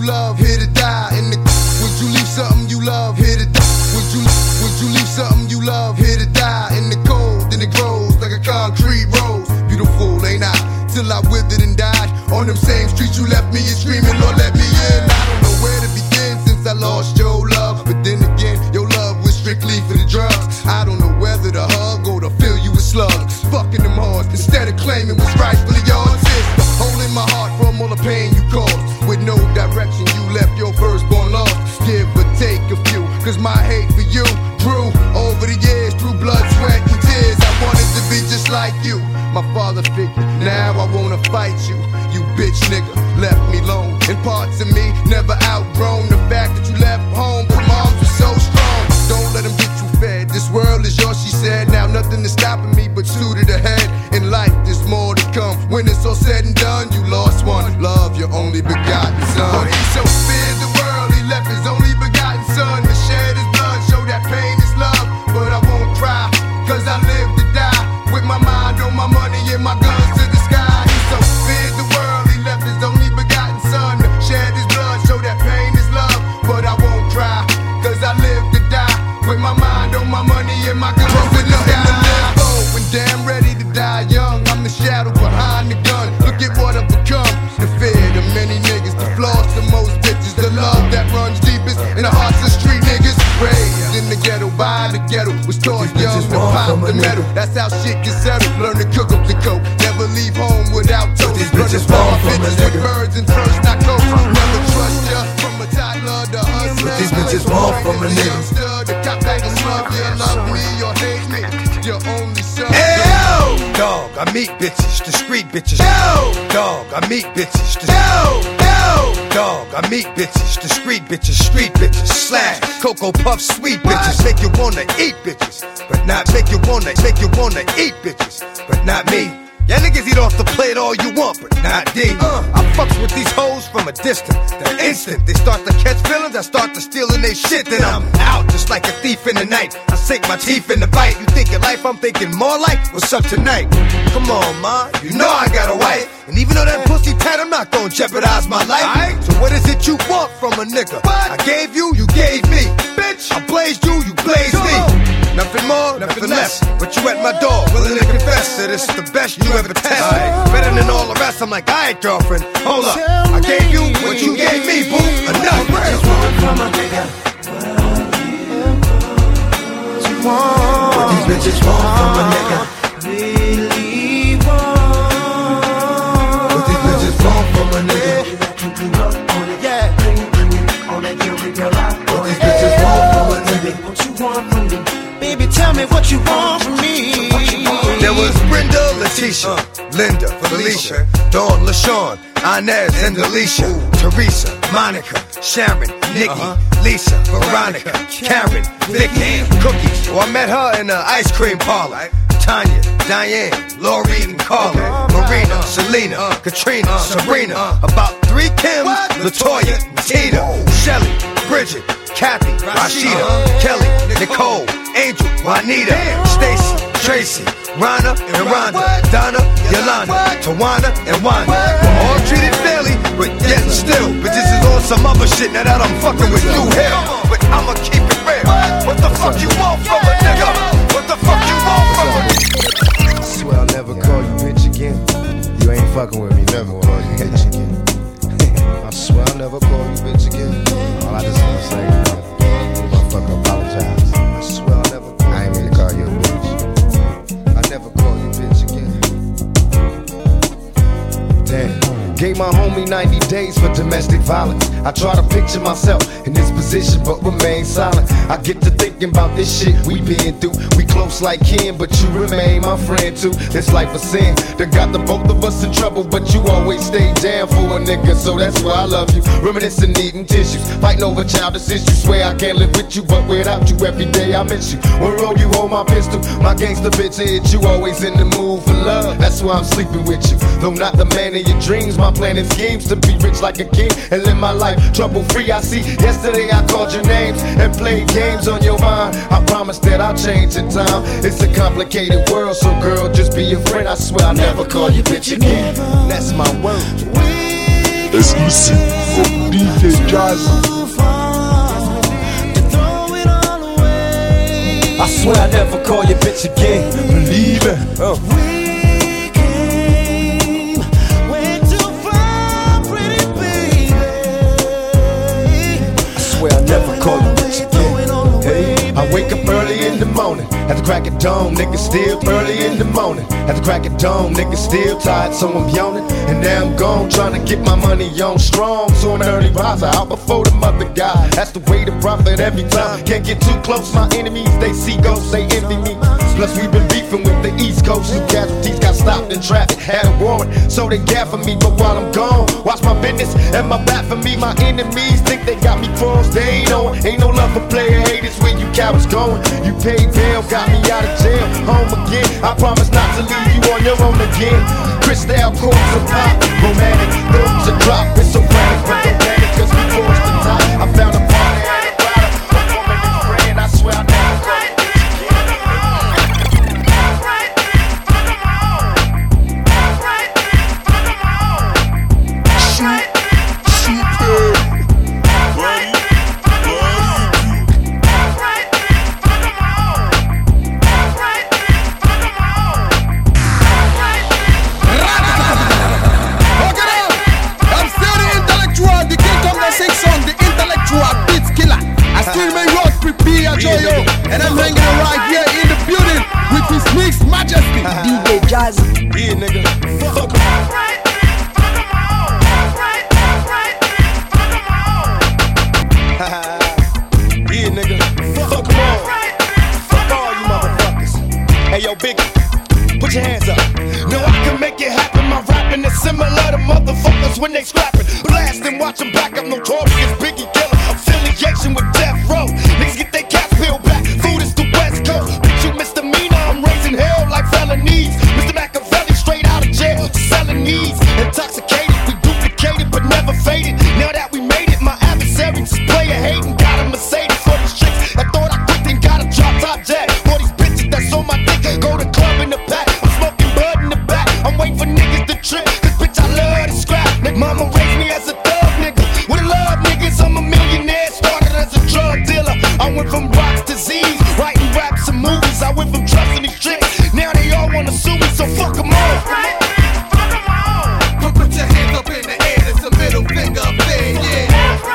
love, here to die. In the would you leave something you love, here to die? Would you leave something you love, here to die? In the cold, then it grows like a concrete rose. Beautiful, ain't I? Till I withered and died. On them same streets you left me, and screaming, Lord, let me in. I don't know where to begin since I lost your love. But then again, your love was strictly for the drugs. I don't know whether to hug or to fill you with slugs. Fucking them hard instead of claiming what's rightfully yours. Holding my heart from all the pain you caused. With no direction, you left your firstborn lost. Give or take a few, cause my hate for you grew over the years through blood, sweat, and tears. I wanted to be just like you, my father figure. Now I wanna fight you, you bitch nigga. Left me alone, and parts of me never outgrown the fact that you left home, but moms were so strong. Don't let them get you fed, this world is yours, she said. Now nothing is stopping me but suited ahead. In life there's more to come, when it's all said and done, you lost one. Love your only begotten son. But he so feared the world, he left his only begotten son to shed his blood, show that pain is love. But I won't cry, cause I live to die, with my mind on my money and my guns to the sky. He so feared the world, he left his only begotten son to shed his blood, show that pain is love. But I won't cry, cause I live to die, with my mind on my money and my guns to the sky. When damn ready to die young, I'm the shadow behind the gun. Look at what I've become, the fear of many niggas, the flaws of most bitches, the love that runs deepest in the hearts of street niggas. Raised in the ghetto, by the ghetto, was taught young to pop the metal. That's how shit gets settled, learn to cook up the coke, never leave home without toast. These bitches fall from a nigga. With birds and first not coke, never trust ya, from a toddler to hustler. These bitches fall from a nigga. The cop back and love you, love me or hate me, your only son. Dog, I meet bitches, the street bitches. Dog, I meet bitches, the dog, I meet bitches, the street bitches. Slash, Cocoa Puff, sweet bitches. Make you wanna eat bitches, but not make you wanna eat bitches, but not me. Y'all niggas eat off the plate all you want, but not D. I fucks with these hoes from a distance. The instant they start to catch feelings, I start to stealing they shit. Then I'm out just like a thief in the night. I sink my teeth in the bite. You thinking life, I'm thinking more like what's up tonight. Come on, ma, you know I got a wife. And even though that pussy tight, I'm not gonna jeopardize my life. So what is it you want from a nigga? I gave you, you gave me. Bitch, I blazed you, you blazed me. Nothing more, nothing less. But you at my door, willing to confess that it's the best you ever test. Better than all the rest. I'm like, alright, girlfriend, hold up. I gave you what you gave me, boo. Enough. From a nigga. What these bitches want from a nigga. Really want. What these bitches want from a nigga. Yeah. What these bitches want from a nigga. What you want from me? Baby, tell me what you want from me. There was Brenda, Leticia, Linda, Felicia, Dawn, LaShawn, Inez, and Alicia, Teresa, Monica, Sharon, Nikki, Lisa, Veronica, Karen, Vicky, Cookies. Oh, I met her in the ice cream parlor. Tanya, Diane, Lori, and Carla, Marina, Selena, Katrina, Sabrina, about 3 Kims, Latoya, Tina, Shelly, Bridget, Kathy, Rashida, Kelly, Nicole, Angel, Juanita, Stacy, Tracy, Rhonda, and Rhonda, Donna, Yolanda, Tawana, and Wanda. We're all treated fairly, but yet still, bitches is on some other shit now that I'm fucking with you here. But I'ma keep it real. What the fuck you want from a nigga? What the fuck you want from a nigga? I swear I'll never call you bitch again. You ain't fucking with me, never call you bitch again. I swear I'll never call you bitch again. All I just wanna say is, motherfucker, apologize. I swear I'll never. I ain't mean to call you a bitch. I never call you bitch again. Damn. Gave my homie 90 days for domestic violence. I try to picture myself in this position, but remain silent. I get to thinking about this shit we been through. We close like kin, but you remain my friend too. This life a sin that got the both of us in trouble, but you always stay down for a nigga, so that's why I love you. Reminiscing, needing tissues, fighting over childish issues. Swear I can't live with you, but without you every day I miss you. On road you hold my pistol, my gangster bitch hit you. Always in the mood for love, that's why I'm sleeping with you. Though not the man of your dreams, my plan and schemes to be rich like a king and live my life trouble free. I see yesterday I called your names and played games on your mind. I promise that I'll change in time. It's a complicated world, so girl, just be a friend. I swear I'll never call you bitch again. That's my word. Exclusive from DJ Jazzy. I swear I never call your bitch again. Believe it. We came, went too far, pretty baby. I swear I never call your bitch again. Hey, I wake up early in the morning. At the crack of dawn, niggas still early in the morning. At the crack of dawn, niggas still tired, so I'm yawning. And now I'm gone, trying to get my money on strong. So I'm an early riser, out before the mother guy. That's the way to profit every time. Can't get too close, my enemies, they see ghosts, they envy me. Plus we've been beefing with the East Coast. New casualties got stopped in traffic, had a warrant, so they gat for me. But while I'm gone, watch my business and my back for me. My enemies think they got me crossed, they ain't knowing. Ain't no love for player haters when you cowards going. You paid bail, got me out of jail, home again. I promise not to leave you on your own again. Crystal corpse of pop, romantic, throws a drop. It's so frantic, but don't panic, cause we forced the top. I found a party at a rider, a woman and friend. I swear I never call it. And I'm hanging right here in the building with His Mixed Majesty DJ Jazzy. Yeah, nigga. Fuck em. Yeah, nigga. Fuck em all. Fuck all you motherfuckers. Hey, yo, Biggie, put your hands up. No, I can make it happen. My rapping is similar to motherfuckers when they scrapping. Blast and watch them back. I'm notorious Biggie killer. Affiliation with Death Row. Niggas get their cats peeled back. Food is the West Coast. Bitch, you misdemeanor. I'm raising hell like felonies. Mr. Machiavelli straight out of jail. Selling these. Intoxicated. We duplicated but never faded. Now that we made it, my adversaries is player hating. Got a Mercedes for these chicks. I thought I quit and got a drop top jet. For these bitches that's on my dick. Go to club in the back. I'm smoking bud in the back. I'm waiting for niggas to trip. Cause bitch, I love to scrap. Mama raised me as a thug nigga. With a love niggas, I'm a millionaire. Started as a drug dealer. I went from rocks to Z's, writing raps and movies. I went from trusting these tricks. Now they all wanna sue me, so fuck them all. Put your hands up in the air, it's a middle finger up there, yeah.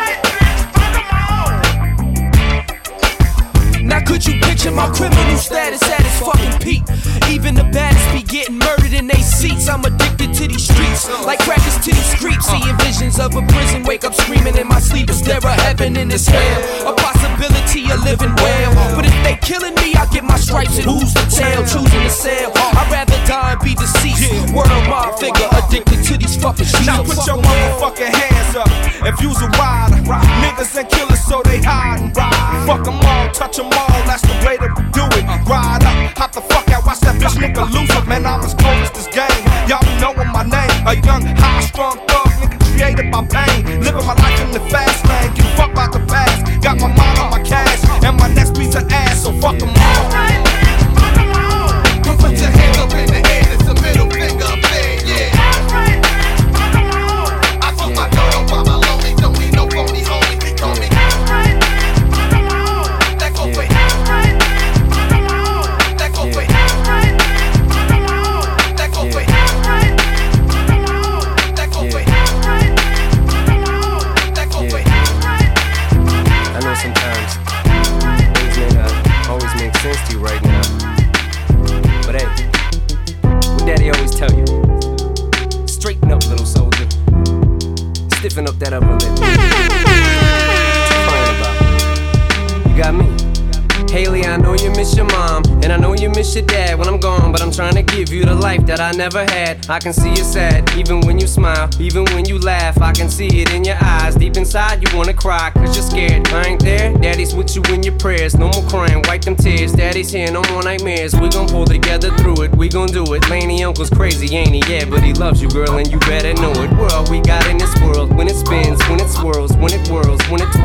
Now could you picture my criminal status at its fucking peak? Even the baddest be getting murdered in they seats. I'm addicted to these streets, like crackers to these creeps. Seeing visions of a prison, wake up screaming in my sleep. Is there a heaven in this hell? A possibility of living well. But if they killing me, I get my stripes and who's the tail? Choosing to sell, I'd rather die and be deceased. World my figure, addicted to these fucking streets. Now put your motherfucking hands up if you's a rider. Niggas ain't killers, so they hiding. Fuck them all, touch them all, that's the way to do it. Ride up, hop the fuck out, watch that bitch nigga lose it. Man, I'm as cold as this game. Y'all be knowing my name. A young, high-strung thug nigga created by pain. Living my life in the fast lane. Give a fuck about the past. Got my mind on my cash and my next piece of ass, so fuck them all. Put your hands up in the air, it's a middle finger up there, yeah. I took my dough by my lonely, don't need no phony homie. He told me that go away. That go away. That go away. That go away. That go away. I know sometimes things may not always make sense to you right now. But hey, what daddy always tell you? Straighten up, little soldier. Stiffen up that upper lip. What you crying about? You got me. Haley, I know you miss your mom, and I know you miss your dad when I'm gone, but I'm trying to give you the life that I never had. I can see you sad, even when you smile, even when you laugh. I can see it in your eyes, deep inside you wanna cry, cause you're scared. I ain't there, daddy's with you in your prayers. No more crying, wipe them tears. Daddy's here, no more nightmares. We gon' pull together through it, we gon' do it. Laney uncle's crazy, ain't he? Yeah, but he loves you, girl, and you better know it. We're all we got in this world. When it spins, when it swirls, when it whirls, when it twirls. Too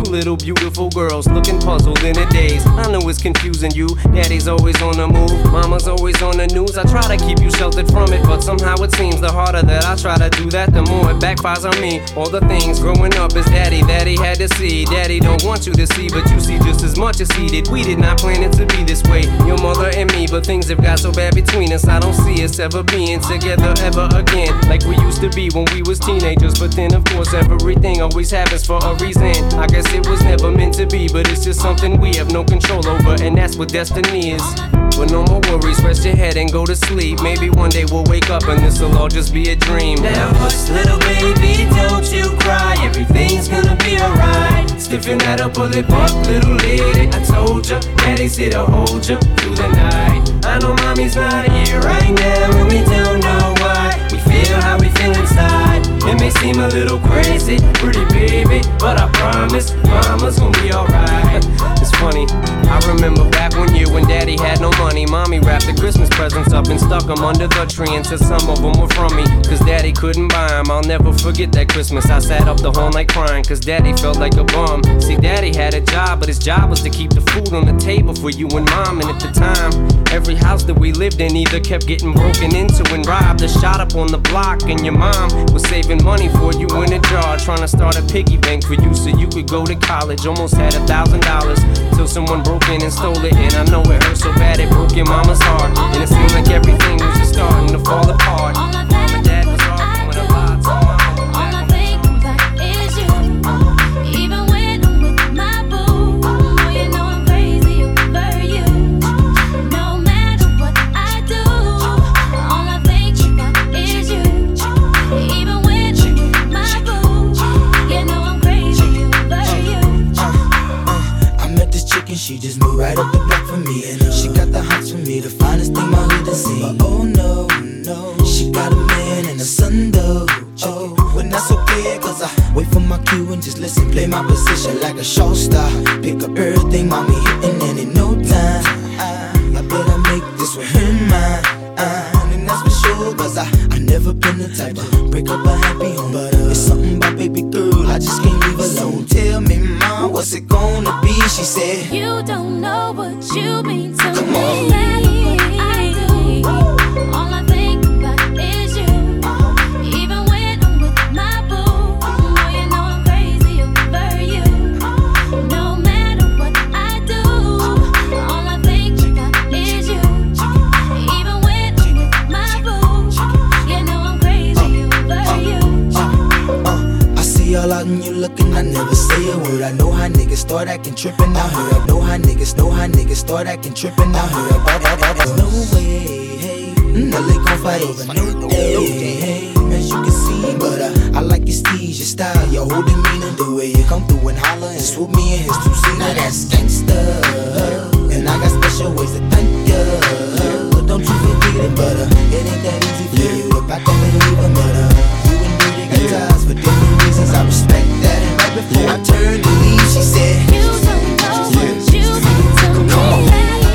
little beautiful girls looking puzzled in a daze. I know it's confusing you. Daddy's always on the move, mama's always on the news. I try to keep you sheltered from it, but somehow it seems the harder that I try to do that, the more it backfires on me. All the things growing up is daddy that he had to see. Daddy don't want you to see, but you see just as much as he did. We did not plan it to be this way, your mother and me, but things have got so bad between us. I don't see us ever being together ever again, like we used to be when we was teenagers. But then of course everything always happens for a reason. I guess it was never meant to be, but it's just something we have no control over, and that's what destiny is. But no more worries, rest your head and go to sleep. Maybe one day we'll wake up and this'll all just be a dream. Now hush, little baby, don't you cry. Everything's gonna be alright. Stiffen that up, pull it up, little lady. I told ya, daddy's here to hold ya through the night. I know mommy's not here right now, and we don't know why. We feel how we feel inside. It may seem a little crazy, pretty baby, but I promise mama's gonna be alright. It's funny, I remember back one year when daddy had no money. Mommy wrapped the Christmas presents up and stuck them under the tree and said some of them were from me, cause daddy couldn't buy them. I'll never forget that Christmas. I sat up the whole night crying cause daddy felt like a bum. See, daddy had a job, but his job was to keep the food on the table for you and mom. And at the time, every house that we lived in either kept getting broken into and robbed or shot up on the block. And your mom was saving money for you in a jar, trying to start a piggy bank for you so you could go to college. Almost had $1,000 till someone broke in and stole it. And I know it hurt so bad it broke your mama's heart. And it seemed like everything was just starting to fall apart. Mom and dad was arguing a lot, so mama went back. All I think about is you. Even when I'm with my boo, oh, you know I'm crazy over you. No matter what I do, all I think about is you. Even when I'm with my boo, you know I'm crazy over you. I met this chick and she just moved right up the block from me, and she got the hots for me, the finest thing my hood has seen. But oh no, no, she got a man and a son though. Oh, when that's okay, cause I wait for my cue and just listen, play my position like a show star. Pick up everything, mommy hitting, and in no time I better make this with her mine. And that's for sure, cause I never been the type to break up a happy home. But it's something about baby girl, I just can't leave alone. Tell me, mom, what's it gonna be? She said, you don't know what you mean to come me. on. All I think about is you. Even when I'm with my boo, oh, you know I'm crazy over you. No matter what I do, all I think about is you. Even when I'm with my boo, you know I'm crazy over you. I see all out and you looking, I never say a word. I know how niggas start acting trippin' out here. I know how niggas start acting trippin' out here. There's no way, hey, no they gon' fight over no day, hey, as you can see. But I like your steez, your style, your whole demeanor, the way you come through and holler and swoop me in his two-seater. Now that's gangsta, and I got special ways to thank ya. But don't you forget it, but it ain't that easy for you to back up and leave him. But you and Dirty got ties for different reasons. I respect that, and right before I turned to leave, she said, you don't know what you mean to me. Come on.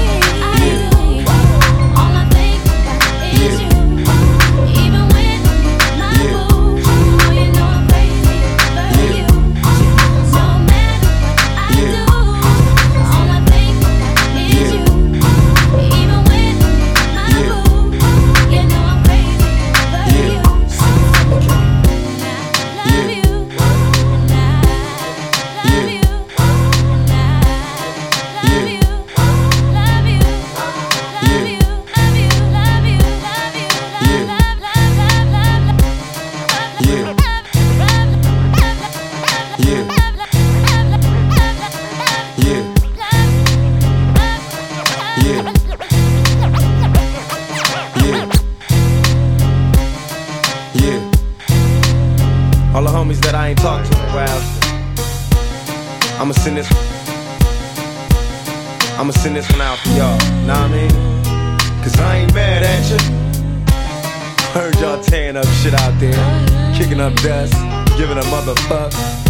All I think about is you. Even when I'm with my boo, oh, you know I'm crazy over you. No matter what I do, all I think about is you. Even when I'm with my boo, you know I'm crazy over you. Love you, love you, love you, love you, love you, love you, love you, love you, love, love, love, love, love, All the homies that I ain't talked to in a while, I'ma send this one out for y'all, know what I mean? Cause I ain't mad at you. Heard y'all tearing up shit out there, kicking up dust, giving a motherfuck.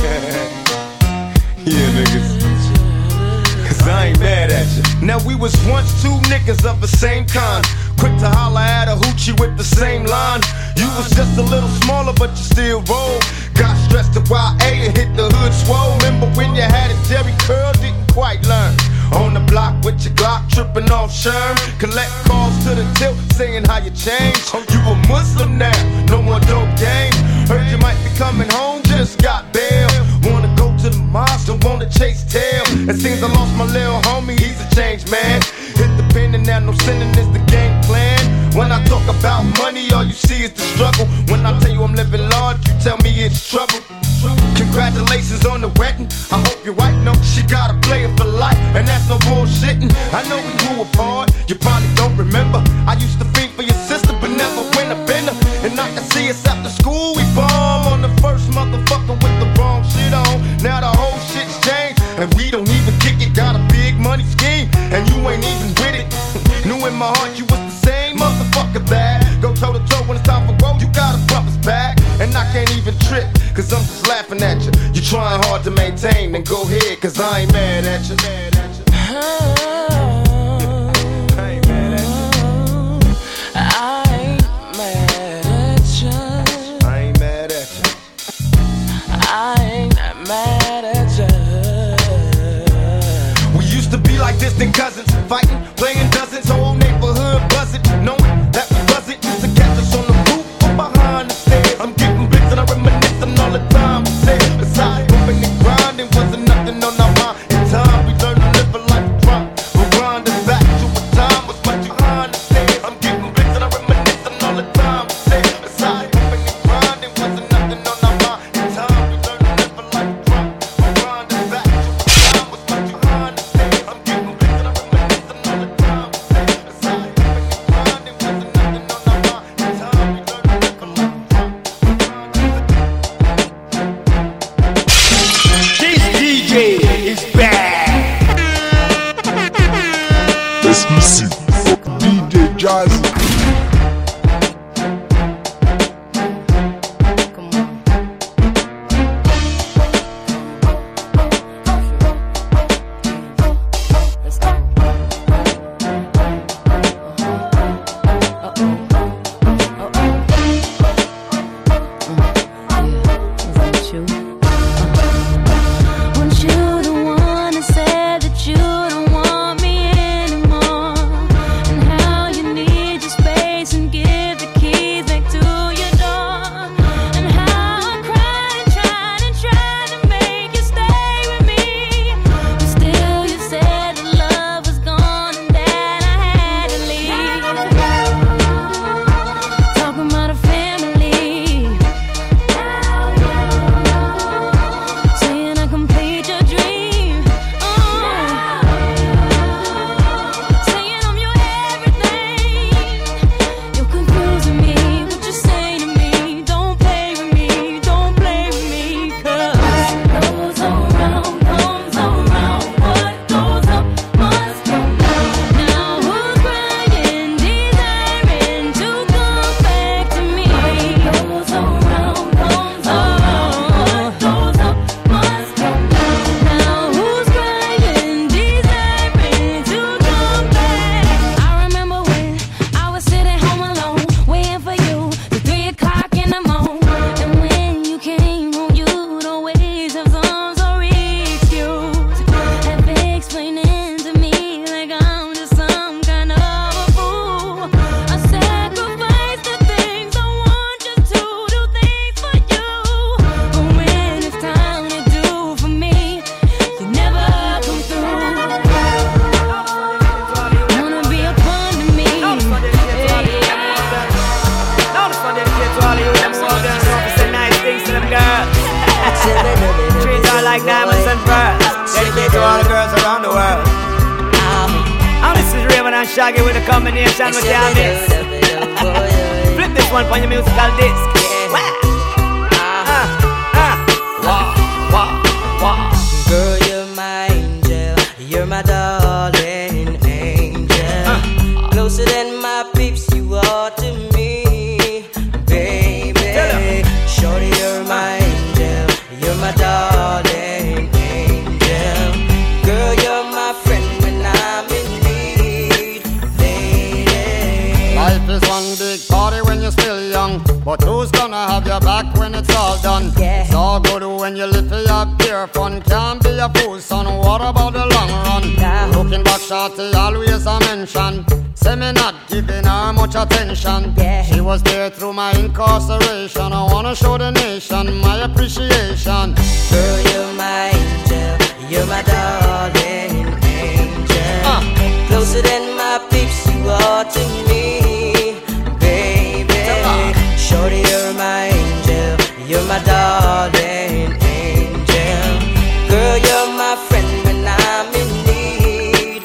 Yeah, niggas. Cause I ain't mad at you. Now we was once two niggas of the same kind, quick to holler at a hoochie with the same line. You was just a little smaller, but you still roll. Got stressed to YA and hit the hood swole. Remember when you had it churn. Collect calls to the tilt, saying how you changed. You a Muslim now, no more dope games. Heard you might be coming home, just got bail. Wanna go to the mosque, don't wanna chase tail. It seems I lost my little homie, he's a changed man. Hit the pen and now no sinning is the game plan. When I talk about money, all you see is the struggle. When I tell you I'm living large, you tell me it's trouble. Congratulations on the wedding, I hope your wife knows she gotta play it for life, and that's no bullshitting. I know we grew apart, you probably don't remember. I used to think for your sister, but never went up in her. And I can see us after school, we bomb on the first motherfucker with the wrong shit on. Now the whole shit's changed, and we don't even kick it. Got a big money scheme, and you ain't even with it. Knew in my heart you was the same motherfucker that go toe to toe when it's time for woe, you gotta bump us back. And I can't even trip, cause I'm just laughing at you. You trying hard to maintain, then go ahead, cause I ain't mad at you. Like distant cousins, fighting, playing dozens, whole neighborhood buzzing, knowing that we wasn't used to catch us on the roof or behind the stairs. I'm getting bits and I reminisce on all the time we said. Besides moving and grinding, wasn't nothing on our mind. In time, we learned to live a life of crime. We're grinding back to a time was much behind the stairs. I'm getting bits and I reminisce on all the time we said. Besides moving and grinding, wasn't nothing on our mind. In time, we learned to live a life of crime. We're grinding back to a time was much behind the stairs. Exclusive DJ Jazzy. like diamonds and pearls. Dedicated to all the girls around the world. And this is Raven and Shaggy with a combination with their mix. Flip this one for your musical disc. Girl, you're my angel. You're my darling angel. Closer than my peeps, you are to me, baby. Shorty, you're my angel. You're my darling angel. Girl, you're my friend when I'm in need, lady. Life is one big party when you're still young, but who's gonna have your back when it's all done? Yeah. It's all good when you live for your pure fun. Can't be a fool, son. What about the long run? Nah. Looking back shorty always a mention. Say me not giving her much attention. She was there through my incarceration. I wanna show the nation my appreciation. Girl, you're my angel, you're my darling angel. Closer than my peeps, you are to me, baby. Shorty, you're my angel, you're my darling angel. Girl, you're my friend when I'm in need,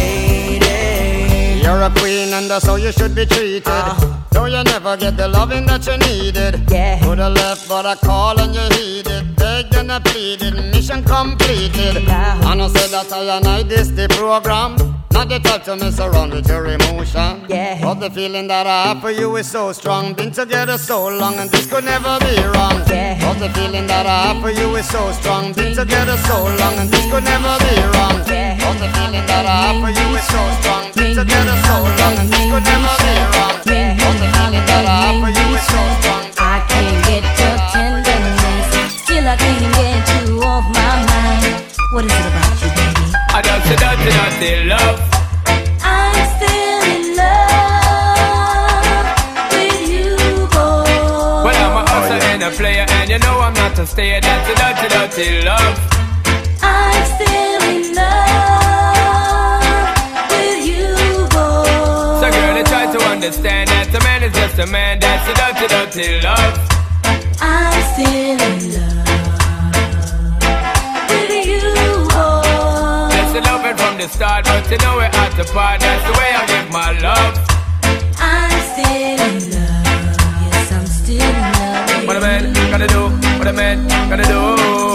lady. You're a queen and that's how you should be treated. Though you never get the loving that you needed. Could have left but I called and you heeded. Begged and I pleaded, mission completed. And I said that I this the program. Not the type to mess around with your emotion. But the feeling that I have for you is so strong. Been together so long and this could never be wrong. But the feeling that I have for you is so strong. Been together so long and this could never be wrong. But the feeling that I have for you is so strong. Been together so long and this could never be wrong. But the feeling that I have for you is so strong. I can't get your tenderness, still I can't get you off my mind. What is it about you, baby? I dirty love. I'm still in love with you, boy. Well, I'm a hustler and a player, and you know I'm not a stayer. That's a dirty love. I'm still in love with you, boy. So girl, I try to understand that a man is just a man. That's a dirty love. I'm still in love with you, boy. That's the loving from the start, but you know we're at the part. That's the way I give my love. I'm still in love. Yes, I'm still in love. What a man gotta do, what a man gotta do.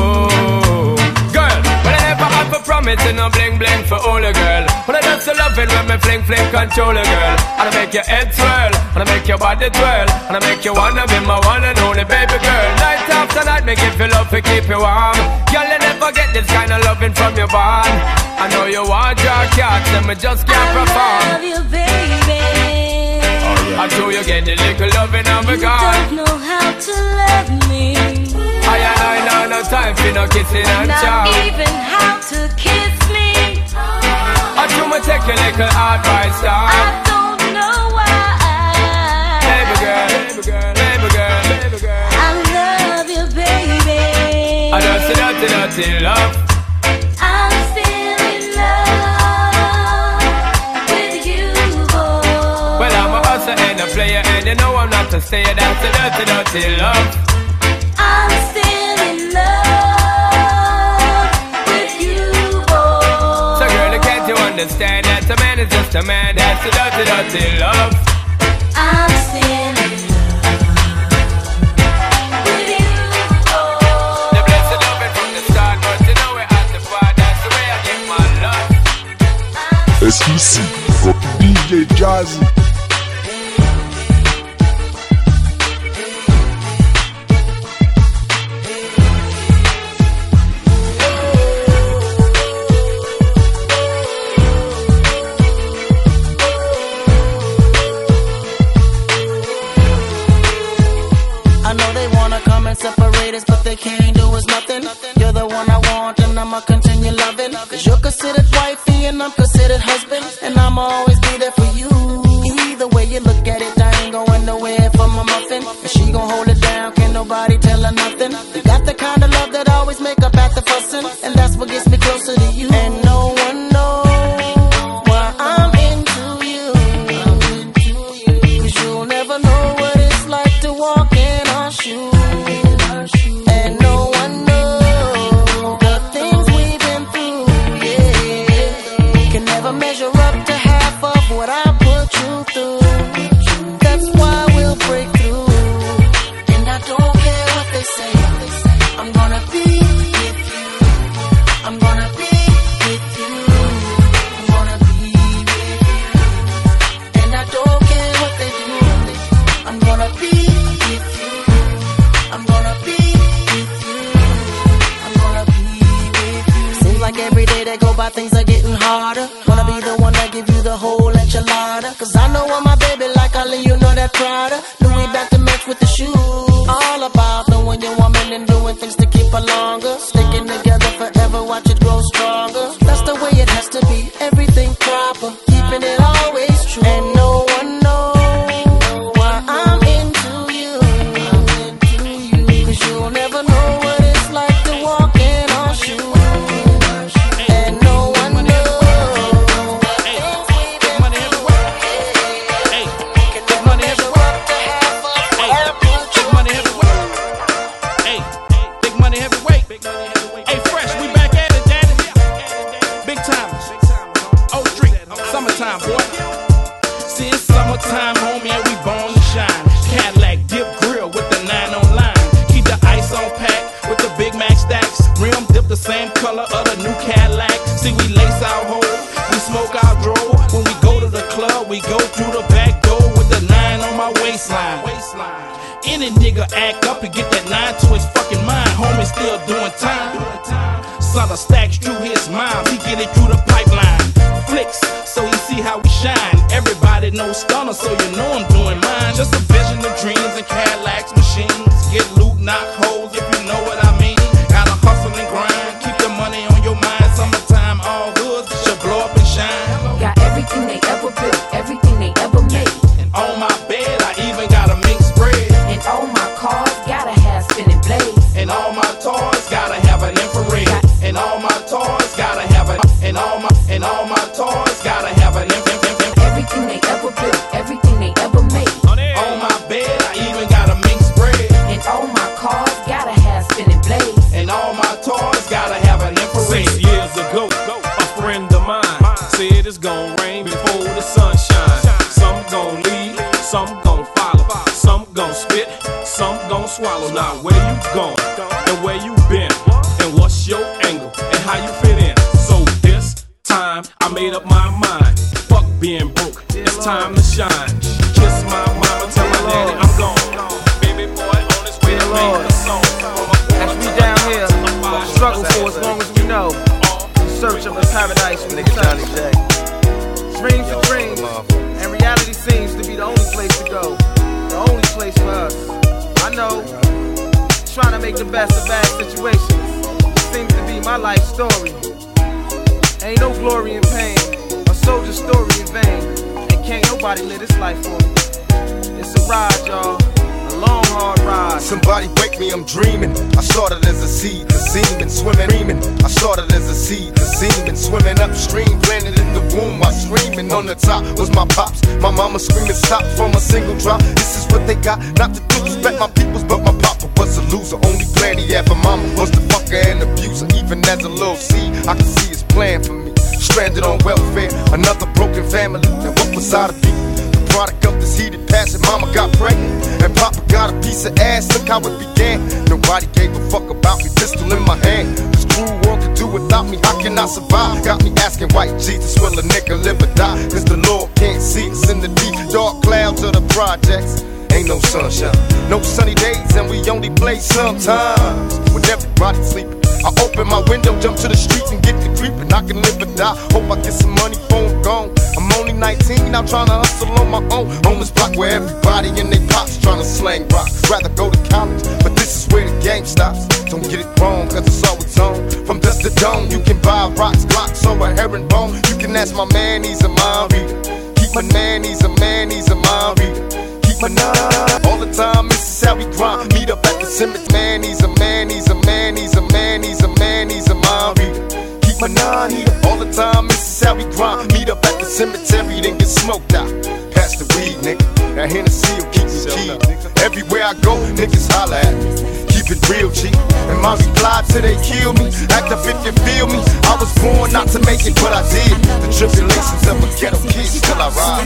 Girl, well I never have a promise and no bling bling for all a girl. But I just love it when me fling control a girl. And I make your head swirl, and I make your body twirl, and I make you wanna be my one and only baby girl. Night after night, me give you love to keep you warm. Girl, you never get this kind of loving from your bond. I know you want your cat, and me just can't perform. I love you, baby. I show you get the little loving of a God. You don't know how to love me. I know no time for no kissing and chow. Not even how to kiss me. I do me take a little advice, dog. I don't know why. Baby girl, baby girl, baby girl, baby girl. I love you, baby. I dirty love. I'm still in love with you, boy. Well, I'm a hustler and a player, and you know I'm not a stayer. That's a dirty love. I'm still in love with you, boy. So girl, can't you understand that a man is just a man? That's a dirty love. I'm still in love with you, boy. The blessed loving from the start, but you know we're at the part. That's the way I give my love. Exclusive from DJ Jazzy. Separate us, but they can't do us nothing. You're the one I want, and I'ma continue loving. Cause you're considered wifey, and I'm considered husband. And I'ma always be there for you. Either way you look at it, I ain't going nowhere for my muffin. And she gon' hold it down, can't nobody tell her nothing. We got the kind of love that always make up at the fussing. And that's what gets me closer to you. And no one knows why I'm into you. Cause you'll never know what it's like to walk in our shoes. And no one knows the things we've been through, yeah. Can never measure up to half of what I put you through. That's why we'll break through. And I don't care what they say. I'm gonna be with you. I'm gonna be with you. I'm gonna be with you. And I don't care what they do. I'm gonna be with you. I'm gonna be with you. I'm gonna be with you. Seems like every day that go by things are getting harder. Wanna be the one that give you the whole enchilada. Cause I know I'm my baby like Ali, you know that Prada. Louis back to match with the shoes. All about knowing your woman and doing things to keep her longer. Sticking together forever, watch it grow stronger. That's the way it has to be. Everything same color of the new Cadillac. See, we lace our hole, we smoke our draw. When we go to the club, we go through the back door with the 9 on my waistline. Any nigga act up and get that 9 to his fucking mind. Homie still doing time. Son of Stacks drew his mind, he get it through the pipeline. Flicks, so you see how we shine. Everybody knows Stunner, so you know I'm doing mine. Just a vision of dreams and Cadillacs, machines. Get loot, knock holes, if you know what I mean. Gotta hustle and grind, keep the money on your mind. Summertime, all hoods should blow up and shine. Got everything they ever built, everything they ever made. And on my bed, I even got a mink spread. And all my cars gotta have spinning blades. And all my toys gotta have an infrared. And all my toys gotta have a. And all my toys gotta have an infrared. Everything they ever built, everything they ever made. On my bed, I even got a mink spread. And all my cars gotta have spinning blades. And all my toys gotta have an infrared. 6 years ago, a friend of mine said it's gon' rain before the sun shines. Some gon' lead, some gon' follow. Some gon' spit, some gon' swallow. Now where you going, and where you been, and what's your angle, and how you fit in. So this time, I made up my mind. Fuck being broke, it's time to shine. Kiss my mama, tell my daddy I'm gone. Baby boy on his way to make the song. As we down here, struggle for as long as we know. In search of a paradise we can touch. Dreams are dreams, and reality seems to be the only place to go. The only place for us. I know, trying to make the best of bad situations seems to be my life story. Ain't no glory in pain, a soldier's story in vain. And can't nobody live this life for me. It's a ride, y'all. Long, hard ride. Somebody wake me, I'm dreaming. I started as a seed, the semen swimming, dreaming. I started as a seed, the semen swimming upstream, planted in the womb while screaming. On the top was my pops, my mama screaming stop from a single drop. This is what they got, not to disrespect my peoples, but my papa was a loser. Only plan he had for mama was the fucker and abuser. Even as a little seed, I could see his plan for me. Stranded on welfare, another broken family. And what was I to be? Product of this heated passion, mama got pregnant and papa got a piece of ass, look how it began. Nobody gave a fuck about me, pistol in my hand. This cruel world could do without me, how can I survive? Got me asking white Jesus, will a nigga live or die? Cause the Lord can't see us in the deep dark clouds of the projects. Ain't no sunshine, no sunny days, and we only play sometimes when everybody's sleeping. I open my window, jump to the streets and get to creeping. I can live or die, hope I get some money before I'm gone. I'm only 19, I'm trying to hustle on my own. On this block where everybody and they pops trying to slang rocks. Rather go to college, but this is where the game stops. Don't get it wrong, cause it's always on. From dust to dawn, you can buy rocks, glocks, or a herringbone. You can ask my man, he's a mind reader. Keep my man, he's a man, he's a mind reader. Keep my nine all the time, this is how we grind. Meet up at the cemetery, man, he's a man, he's a man, he's a man, he's a man, he's a mind reader. Keep my nine heater all the time, this is how we grind. Meet up at the cemetery, then get smoked out. Pass the weed, nigga, that Hennessy will keep me keyed. Everywhere I go, niggas holla at me. Keep it real, G. And my reply till they kill me. Act up if you feel me. I was born not to make it, but I did. The tribulations of a ghetto kid, still I ride.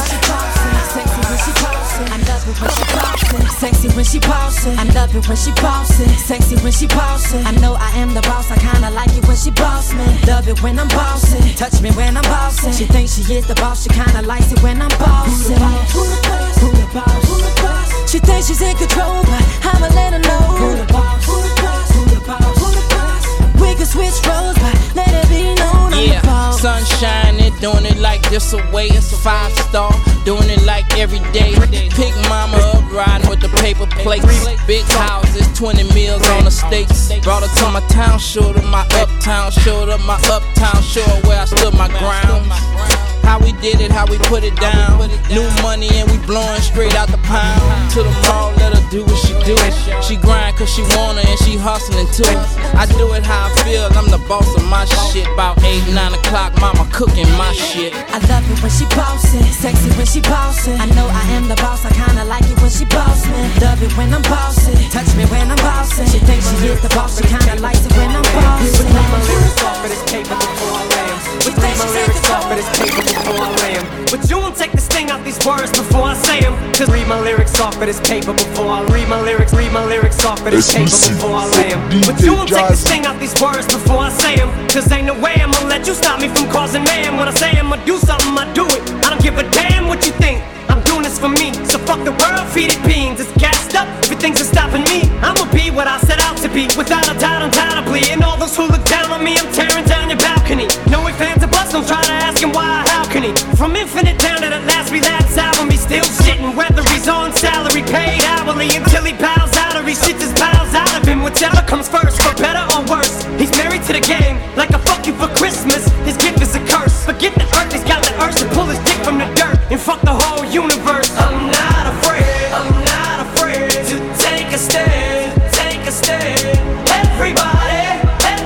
Sexy when she bossing, I love it when she bossing. Sexy when she bossing, I know I am the boss. I kinda like it when she boss me. Love it when I'm bossing, touch me when I'm bossing. She thinks she is the boss, she kinda likes it when I'm bossing. Who the boss? Who the boss? Who the boss? She thinks she's in control, but I'ma let her know. Who the boss? Who the boss? Who the boss? Who the boss? We can switch roles, but let it be known I'm the boss. Sunshine, it doing it like this away. It's a 5-star, doing it like every day. Pick mama up, riding with the paper plates. Big houses, 20 meals on the steaks. Brought her to my town, showed her my uptown, showed her my uptown, showed her where I stood my ground. How we did it, how we put it down. New money and we blowing straight out the pound. To the mall, let her do what she do. She grind cause she wanna and she hustling too. I do it how I feel, I'm the boss of my shit. About 8, 9 o'clock, mama cooking my shit. I love it when she bossing, sexy when she bossing. I know I am the boss, I kinda like it when she boss me. Love it when I'm bossing, touch me when I'm bossing. She thinks she is the boss, she kinda likes it when I'm bossing. My lyrics off of this paper before I lay 'em. With my lyrics off of this paper before I lay 'em. But you won't take the sting out these words before I say 'em. Cause read my lyrics lyrics off of this paper before I read my lyrics off of this paper before I lay them. But you won't take the sting out these words before I say them. Cause ain't no way I'ma let you stop me from causing mayhem. When I say I'ma do something, I do it. I don't give a damn what you think. I'm doing this for me, so fuck the world, feed it beans. It's gassed up, everything's stopping me. I'ma be what I set out to be, without a doubt, undoubtedly. And all those who look down on me, I'm tearing down your balcony. No ifs, ands, or buts, don't try to ask him why or how can he. From infinite down to the last relapse album, he's still shitting. Whether he's on salary, paid hourly, until he bows out or he shits his bowels out of him. Whichever comes first, for better or worse. He's married to the game, like a fuck you for Christmas. His gift is a curse. Forget the earth, he's got the urge to pull his dick from the dirt and fuck the whole universe. I'm not afraid to take a stand, take a stand. Everybody,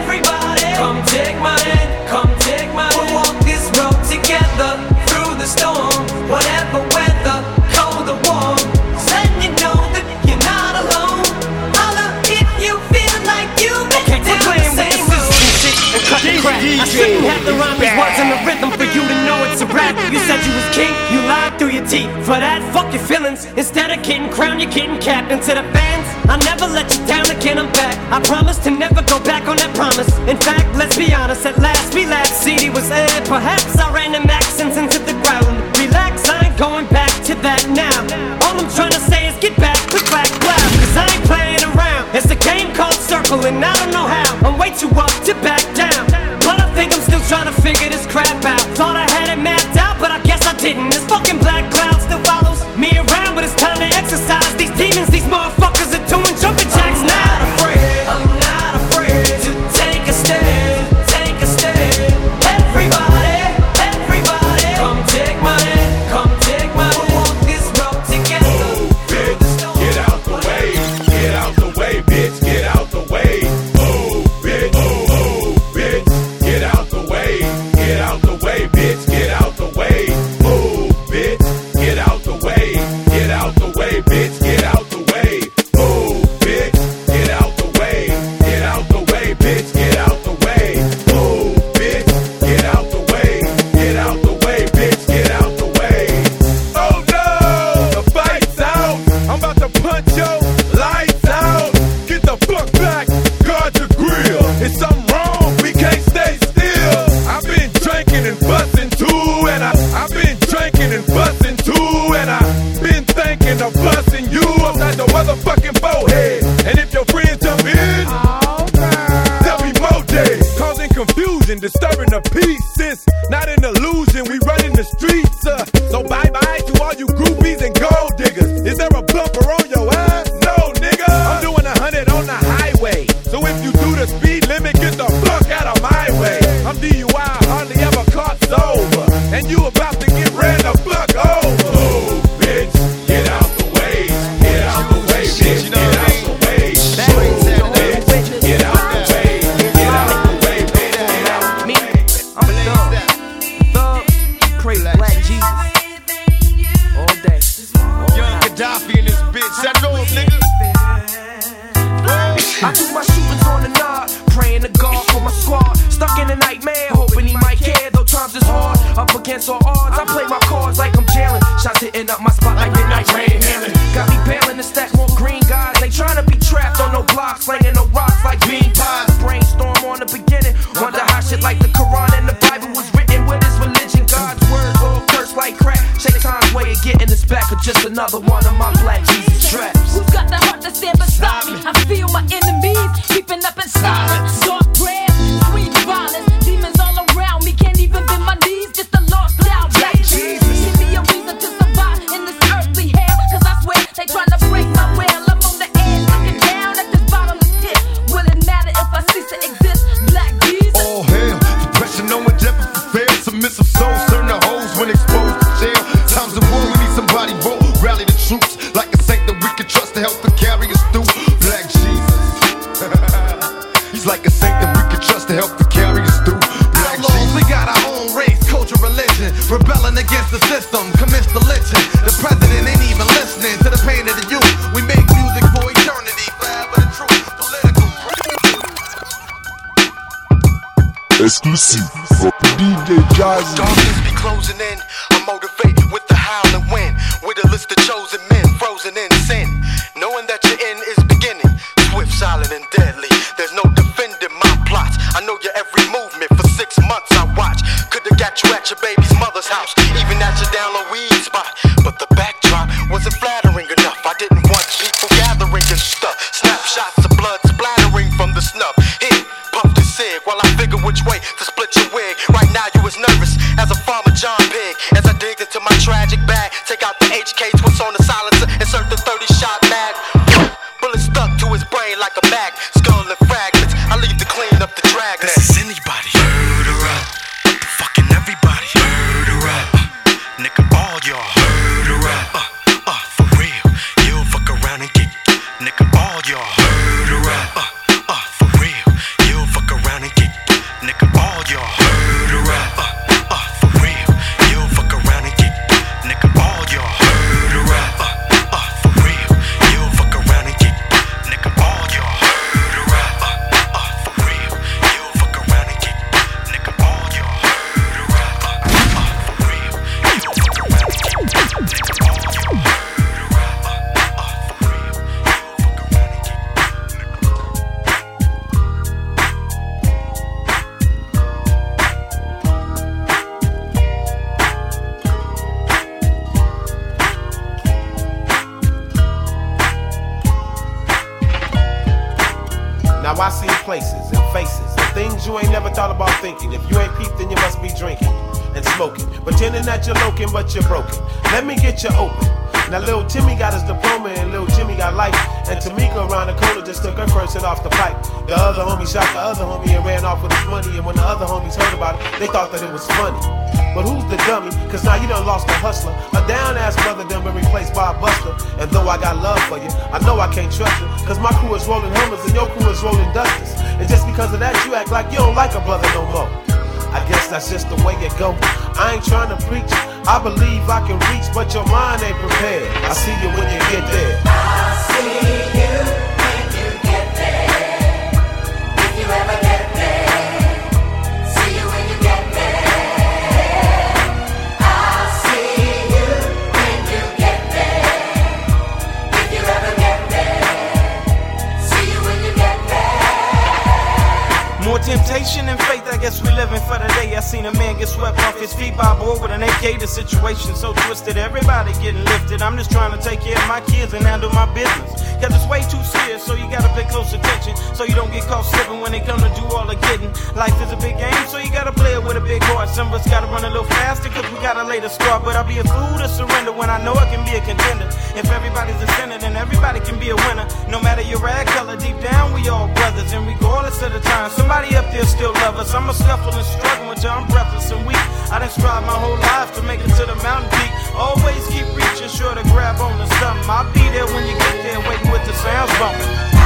come take my hand, come take my hand. We'll walk this road together through the storm, whatever weather, cold or warm. Letting you know that you're not alone. Holla if you feel like you've been down the same road. And cut the crap. I shouldn't have to rhyme these words in the rhythm for you to know it's a rap. You said you was king, you lied through your teeth. For that, fuck your feelings. Instead of getting crowned, you're getting capped. And to the fans, I'll never let you down again, I'm back. I promise to never go back on that promise. In fact, let's be honest, at last we laughed. CD was aired, perhaps I ran them accents into the ground. Relax, I ain't going back to that now. All I'm trying to say is get back, click, clack, clap. Cause I ain't playing around. It's a game called Circle and I don't know how. I'm way too up to back down. But I think I'm still trying to figure this crap out. Thought I had it mapped out, but I guess I didn't. This fucking black cloud still follows me around, but it's time to exercise these demons. These motherfuckers are doing jumping jacks now. I'm not afraid to take a stand, take a stand. Everybody, come take my hand, come take my hand. We'll walk this road together. Oh, bitch, get out the way, bitch, get out the way. Oh, bitch, oh, bitch, get out the way, bitch, get out the way. Oh, bitch, get out the way, bitch, get out the way. Oh, bitch, get out the way, bitch, get out the way. Oh, bitch, get out the way, bitch, get out the way. Oh no, the fight's out. I'm about to punch your lights out. Get the fuck back, guard your grill. Is something wrong? We can't stay still. I've been drinking and busting too, and I've been drinking and busting too, and I've been thinking of busting you upside the motherfucking forehead. And if your friends jump in, there'll be more days, causing confusion, disturbing the peace. It's not an illusion, we running the streets. So bye bye to all you groupies and gold diggers. Is there a bumper on your ass? No, nigga. I'm doing 100 on the highway. So if you do the speed limit, get the fuck out of my way. I'm DUI, hardly ever caught sober, and you about to get ran the fuck over. Oh, bitch, get out the way, get out the way, bitch, get out the way. Bitch, get out the way, get out the way, bitch, get out the way. I'm a thug, praise Black Jesus all day. Young Gaddafi in this bitch, I know him, nigga. I do my shootings on the nod, praying to God for my squad. Stuck in a nightmare, hoping he might care, though times is hard. Up against all odds, I play my cards like I'm Jalen. Shots hitting up my spot like midnight rain hailing. Got me bailing to stack more green guys. They trying to be trapped on no blocks, slanging no rocks like bean pies. Brainstorm on the beginning, wonder how shit like the Quran and the Bible was written. What is religion? God's word, all cursed like crack. Shaitan's way of getting us back for just another one of my Black Jesus traps. Who's got the heart to stand beside me? I feel my enemies creeping up inside. Dark prayers, sweet violence, demons all around me. Can't even bend my knees, just a lost child. Black Jesus, give me a reason to survive in this earthly hell. Cause I swear they tryna break my will. I'm on the edge, looking down at this bottomless pit. Will it matter if I cease to exist? Black Jesus. All hell, depression, no endeavor for fail. Submissive souls turn to hoes when exposed to jail. Times of war, we need somebody roll, rally the troops like a saint that we can trust to help to carry us through. Black Jesus. He's like a saint that we can trust to help to carry us through. Black Jesus. We got our own race, culture, religion, rebelling against the system, commence the lynching. The president ain't even listening to the pain of the youth. We make music for eternity, forever the truth. Political. Exclusive for DJ Jazzy. Darkness be closing in. I'm motivated with the howling wind with a list of chosen men frozen in sin. Knowing that your end is beginning, swift, silent, and deadly. There's no defending my plots. I know your every movement. For 6 months I watch. Could've got you at your baby's mother's house, even at your down low weed spot. But the backdrop wasn't flattering enough. I didn't want people gathering and stuff. Snapshots of blood splattering from the snuff. Here, puff the cig while I figure which way to split your wig. Right now you as nervous as a farmer John Pig. As I dig into my tragic bag, take out the HK, twist on the silencer, insert the 30-shot mag. Bullet stuck to his brain like a mag. Skull and fragments, I leave to clean up the dragnet. This is anybody. Murderer. Fucking everybody. Murderer. Nigga, all y'all. Murderer. For real. You'll fuck around and get. Nigga, all y'all. Murderer. For real. You'll fuck around and get. Nigga, all y'all. Murderer. For real. You'll fuck around and get. Nigga, all y'all. Murderer. For real. You'll fuck around and get. Nigga, all y'all. Murderer. For real. You'll fuck around and get. Nigga, all y'all. Murderer. For real. You'll fuck around and get. Nigga, all y'all. Now I see places and faces and things you ain't never thought about thinking. If you ain't peeped, then you must be drinking and smoking, pretending that you're looking, but you're broken. Let me get you open. Now little Timmy got his diploma and little Jimmy got life. And Tamika around the corner just took her first hit off the pipe. The other homie shot the other homie and ran off with his money. And when the other homies heard about it, they thought that it was funny. But who's the dummy? Cause now you done lost a hustler. A down ass brother done been replaced by a buster. And though I got love for you, I know I can't trust you. Cause my crew is rolling Hummers and your crew is rolling Dusters. And just because of that you act like you don't like a brother no more. I guess that's just the way it go. I ain't trying to preach, I believe I can reach, but your mind ain't prepared. I see you when you get there. I see you when you get there. If you ever get there, see you when you get there. I see you when you get there. If you ever get there, see you when you get there. More temptation and faith, I guess we living for the day. I seen a man get swept off his feet by a boy with an AK. The situation so twisted, everybody getting lifted. I'm just trying to take care of my kids and handle my business. Cause it's way too serious, so you gotta pay close attention. So you don't get caught slipping when they come to do all the getting. Life is a big game, so you gotta play it with a big heart. Some of us gotta run a little faster, cause we gotta lay the start. But I'll be a fool to surrender when I know I can be a contender. If everybody's a sinner, then everybody can be a winner. No matter your rag color, deep down we all brothers. And regardless of the time, somebody up there still love us. I'm a scuffle and struggle until I'm breathless and weak. I done strive my whole life to make it to the mountain peak. Always keep reaching, sure to grab on to something. I'll be there when you get there, waiting with the sounds bumping.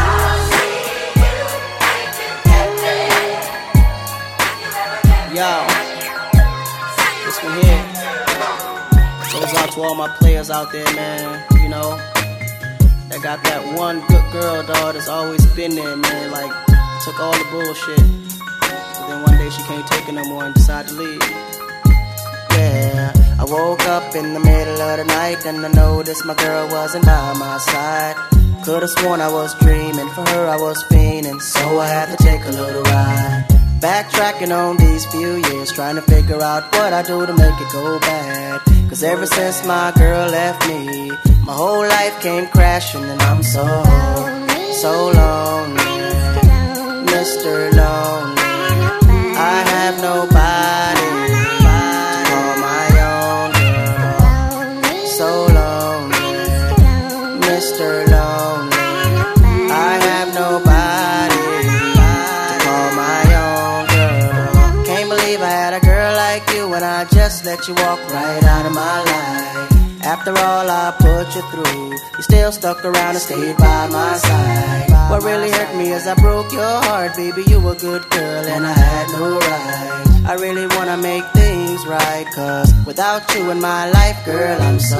Yo, this one here goes out to all my players out there, man. You know, that got that one good girl, dog, that's always been there, man. Like, took all the bullshit, but then one day she can't take it no more and decided to leave. Yeah, I woke up in the middle of the night and I noticed my girl wasn't by my side. Could've sworn I was dreaming, for her I was fiending, so I had to take a little ride. Backtracking on these few years, trying to figure out what I do to make it go bad. Cause ever since my girl left me, my whole life came crashing and I'm so lonely, Mr. Lonely. I have nobody to call my own girl. So lonely, Mr. Lonely. I have nobody to call my own girl. Can't believe I had a girl like you and I just let you walk right out of my life. After all I put you through, you still stuck around and stayed by my side. What really hurt me is I broke your heart, baby. You were a good girl and I had no right. I really wanna make things right, cause without you in my life, girl, I'm so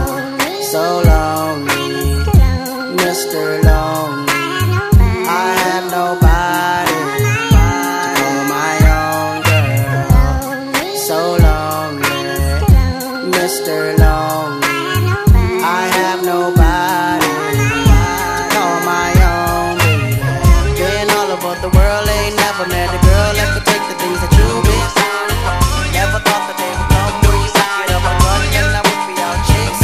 lonely, Mr. Lonely. I have nobody to call my own girl. So lonely, Mr. Lonely. things that you miss. Never thought the day would come when you suck it up and run, and I would be out chicks.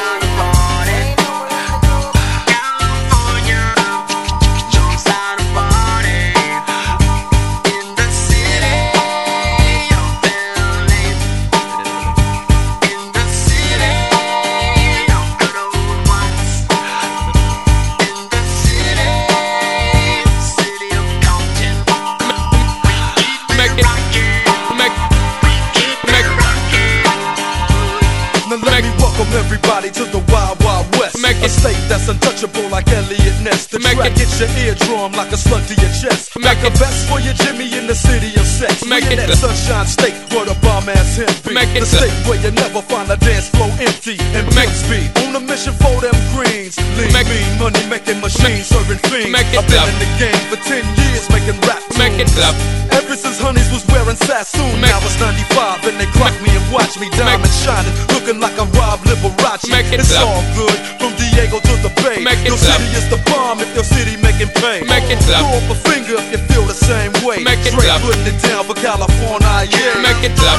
Everybody to the Wild Wild West. Make a state that's untouchable like Elliot Ness. The track hits your eardrum like a slug to your chest. Make a vest for your Jimmy in the city of sex. Make it that sunshine state where the bomb ass him be. Make it the state where you never find a dance floor empty. And Pimp Speed on a mission for them greens. Lean, mean, money making machines serving fiends. I've been in the game for 10 years making rap tunes. Make it up. Ever since Honeys was wearing Sassoon. Now it's 95 and they clock me and watch me diamond shining, looking like I'm Rob Liberace. It's all good from Diego to the Bay. Your city is the bomb if your city making pain. Throw up a finger if you feel the same way. Straight putting it down for California, yeah. Make it up.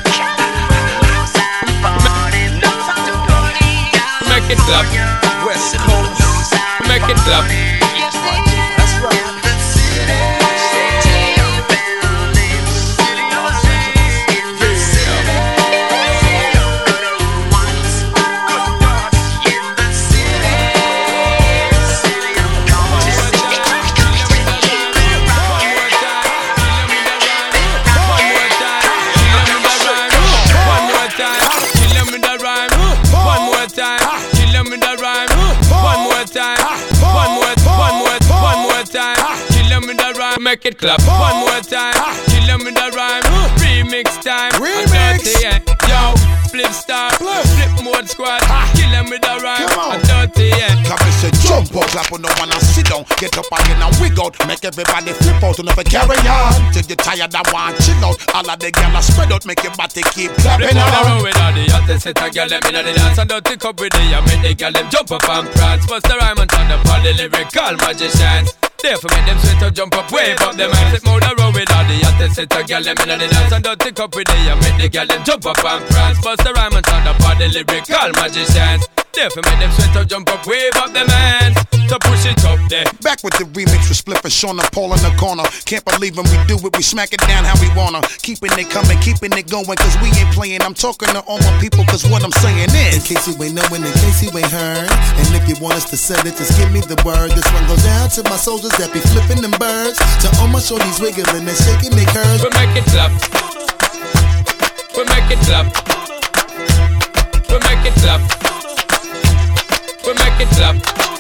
Make it up. West Coast. Make it up. That's right. Make it clap one more time. Kill 'em with the rhyme. Remix time. Remix. Yo, flip star. Flip mode squad. Kill 'em with the rhyme. Dirty, Come and say jump up, clap on the one and sit down. Get up again and wig out. Make everybody flip out and never carry on. Till you tired and want chill out. All of the gyal spread out, make your body keep clapping on. Flip on with all the hottest set of gyal them inna the dance and dirty cup with the make the gyal them jump up and prance. Bust the rhyme and turn up all the lyrical magicians. Therefore make them sweat to jump up, wave up them hands. Flip more the road with all the hottest set of gyal them inna the dance and dirty cup with the make the gyal them jump up and prance. Bust the rhyme and turn up all the lyrical magicians. Therefore make them sweat to jump up, wave up them hands. To push it up there. Back with the remix with Spliff and Sean and Paul in the corner. Can't believe when we do it, we smack it down how we wanna. Keeping it coming, keeping it going, cause we ain't playing. I'm talking to all my people, cause what I'm saying is, in case you ain't knowing, in case you ain't heard, and if you want us to sell it, just give me the word. This one goes down to my soldiers that be flipping them birds, to all my shorties wiggling and shaking their curves. We make it clap. We make it clap. We make it clap. We make it clap.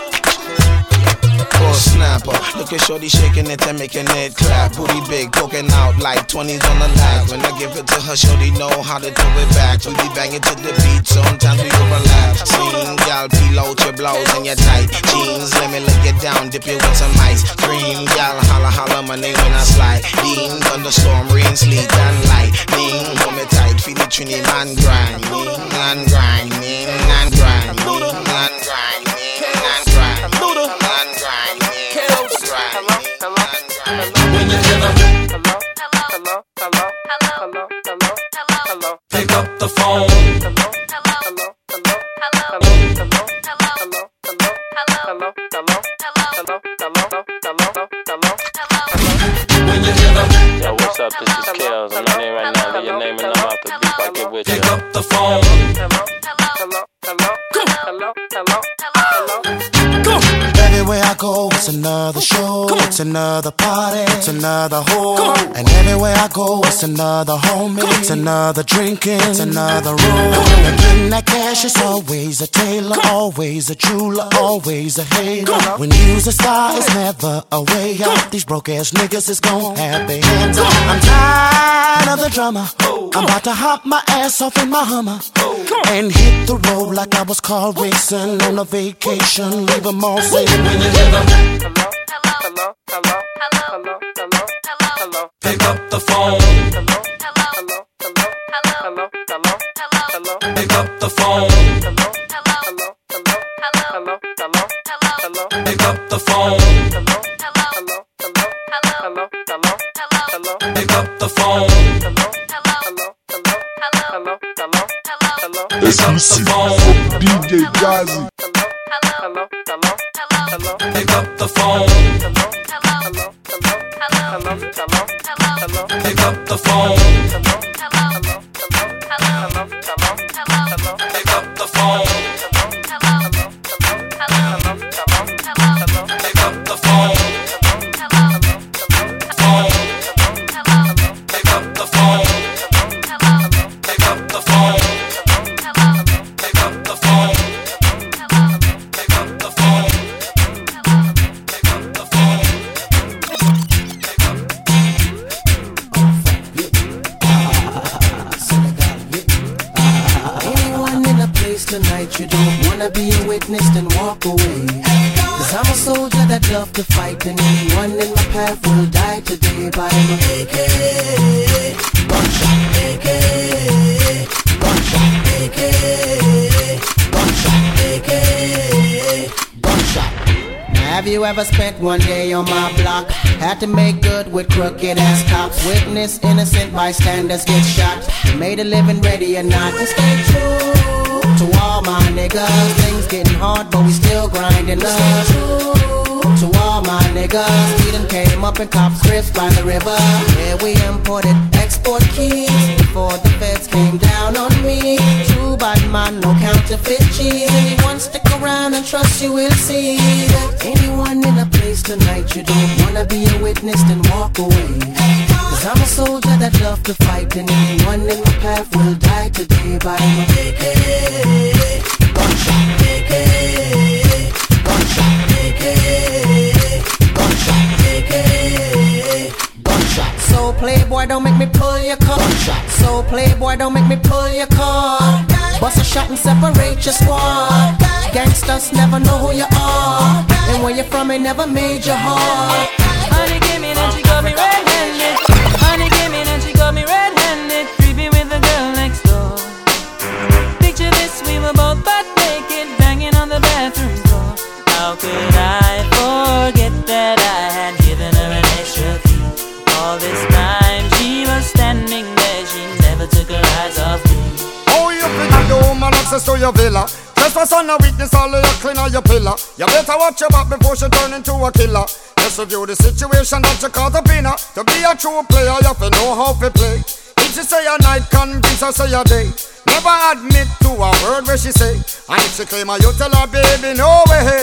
Or snapper, look at shorty shaking it and making it clap. Booty big, poking out like 20s on the lap. When I give it to her, shorty know how to throw it back. We be banging to the beat, sometimes we overlap. Sing, y'all peel out your blouse and your tight jeans. Let me look it down, dip it with some ice cream. Y'all holla holla my name when I slide. Dean, thunderstorm, rain, sleet and light. Ding, hold me tight, feel the trini man grind. Man grind, man grind, man grind. When you hear the hello, pick up the phone. When you hear the yo, what's up? This is Kills. I'm not in right now. Leave your name and I'm out the beat. I get with you. Pick up the phone. Everywhere I go, it's another show, it's another party, it's another whore. And everywhere I go, it's another homie, it's another drinking, it's another room. And getting that cash is always a tailor, always a jeweler, always a hater. When you's a star, it's never a way out. These broke ass niggas is gon' have their hands up. I'm tired of the drama. I'm about to hop my ass off in my Hummer and hit the road like I was car racing on a vacation. Leave them all safe. When you hear the hello, pick up the phone. Pick up the phone. Pick up the phone. Pick up the the phone. Exclusive for DJ Jazzy. Pick up the phone. Pick up the phone. Pick up the phone. Pick up the phone. Pick up the phone. Pick up the phone. Pick up the phone. Pick up the phone. Tonight you don't wanna be a witness, then walk away. Cause I'm a soldier that love to fight, and anyone in my path will die today by my AK. Gunshot, AK. Gunshot, AK. Gunshot, AK. Gunshot. Have you ever spent one day on my block? Had to make good with crooked ass cops. Witness innocent bystanders get shot. Made a living ready or not to stay true to all my niggas. Things getting hard, but we still grinding up. To all my niggas, we done came up in cop scripts by the river. Yeah, we imported export keys before the feds came down on me. True bad man, no counterfeit cheese. Anyone stick around and trust you will see that anyone in a place tonight you don't wanna be a witness, then walk away. Cause I'm a soldier that love to fight, and anyone in my path will die today by my AK. Gunshot, AK. Gunshot, AK. Gunshot, AK. Gunshot. So playboy, don't make me pull your car. Gunshot. So playboy, don't make me pull your car. Bust a shot and separate your squad. Gangsters never know who you are, and where you're from ain't never made your heart. Honey came in and she got me red-handed. Honey came in and she got me red-handed. Creepy with the girl next door. Picture this, we were both butt naked, banging on the bathroom floor. How could I forget that I had given her an extra key? All this time she was standing there, she never took her eyes off me. Oh, you think I do woman access to your villa? Trespass on a weakness, all of your clean on your pillar. You better watch your back before she turn into a killer. Let's review the situation that you caught up in her. To be a true player, you have to know how to play. If she say a night, convince her say a day. Never admit to a word where she say. And if she claim her, you tell her, baby, no way.